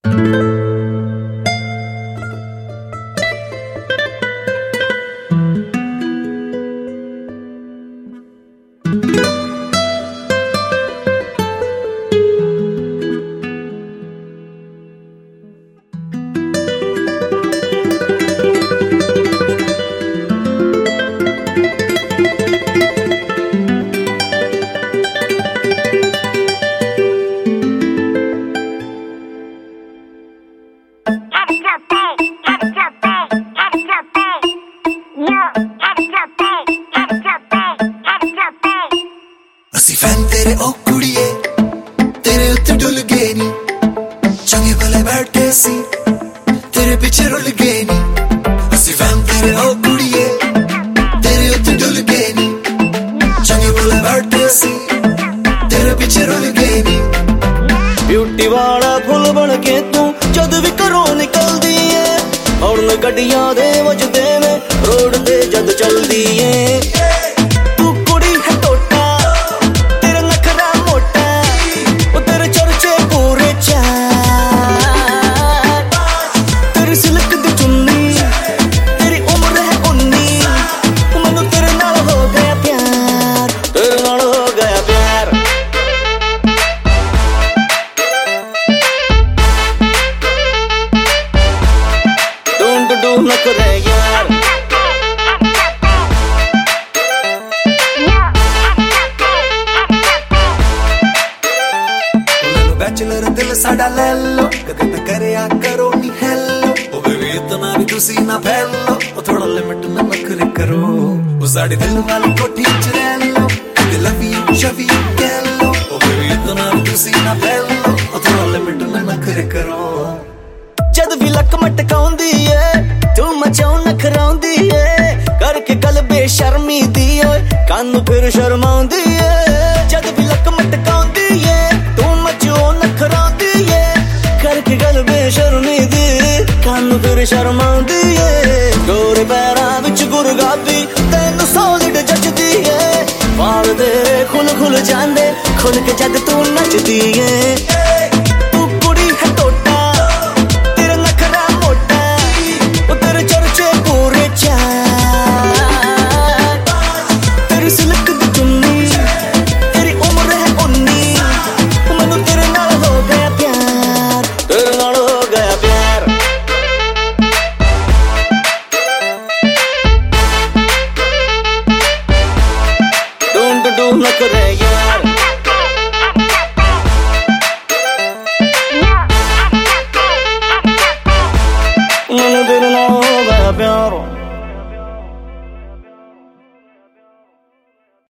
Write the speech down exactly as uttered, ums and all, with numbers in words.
ਅਸੀਂ ਫੈਨ ਤੇਰੇ ਉਹ ਕੁੜੀਏ ਤੇਰੇ ਉੱਤੇ ਡੁੱਲ ਗਏ ਨੀ ਚੰਗੇ ਭਲੇ ਬੈਠੇ ਸੀ ਤੇਰੇ ਪਿੱਛੇ ਰੁੱਲ ਗਏ ਨੀ ਅਸੀਂ ਫੈਨ ਤੇਰੇ ਉਹ ਕੁੜੀਏ ਤੇਰੇ ਉੱਤੇ ਡੁੱਲ ਗਏ ਨੀ ਚੰਗੇ ਭਲੇ ਬੈਠੇ ਸੀ ਤੇਰੇ ਪਿੱਛੇ ਰੁੱਲ ਗਏ ਨੀ ब्यूटी वाला फुल बन के तू जद भी घरों निकलदी है हॉर्न गड्डियां दे वजदे ने रोड ते जद चलदी है तू कुड़ी है टोटा तेरा नखरा मोटा ओ तेरे चर्चे पूरे चार तेरी सिल्क दी चुन्नी तेरी उम्र है उन्नी मैनू तेरे नाल हो गया प्यार तेरे नाल हो गया प्यार न करे यार बैचलर दिल साडा ले लो कदे ते करया करो नी हेलो ओ बेबी इतना भी तुसी ना फैलो ओ थोड़ा लिमिट में नखरे करो ओ साडी दिल वाली कोठी च रह लो कदे लव यू शव यू कह लो ओ बेबी इतना भी तुसी ना फैलो ओ थोड़ा लिमिट में नखरे करो जद भी लक मटकाउंदी है तू मचाऊ नखराउंदी है करके गल बेशर्मी दी ओए कानू फिर शर्माउंदी है जद भी लक मटकाउंदी है तू मचाऊ नखराउंदी है करके गल बेशर्मी दी कानू फिर शर्माउंदी है गोरे पैरां विच गुरगाबी तैनू सॉलिड जचदी है वाल तेरे खुल खुल जांदे खुल के जद तू नचदी है न करे यार मैंने तेरे नाल हो गया प्यार।